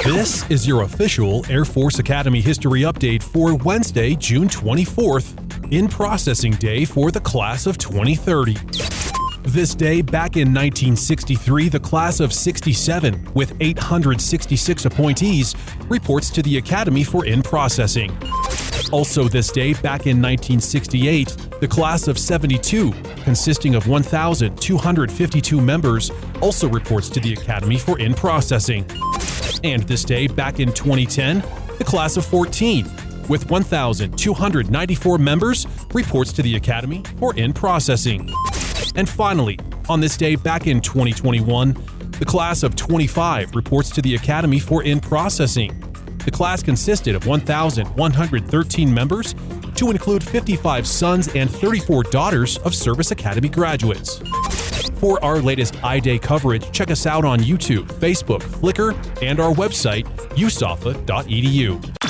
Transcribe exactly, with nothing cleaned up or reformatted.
This is your official Air Force Academy history update for Wednesday, June twenty-fourth, in processing day for the class of twenty thirty. This day, back in nineteen sixty-three, the class of sixty-seven, with eight hundred sixty-six appointees, reports to the Academy for in-processing. Also this day, back in nineteen sixty-eight, the class of seventy-two, consisting of one thousand two hundred fifty-two members, also reports to the Academy for in-processing. And this day, back in twenty ten, the class of fourteen, with one thousand two hundred ninety-four members, reports to the Academy for in-processing. And finally, on this day back in twenty twenty-one, the class of twenty-five reports to the Academy for in-processing. The class consisted of one thousand one hundred thirteen members, to include fifty-five sons and thirty-four daughters of Service Academy graduates. For our latest I-Day coverage, check us out on YouTube, Facebook, Flickr, and our website, U S A F A dot E D U.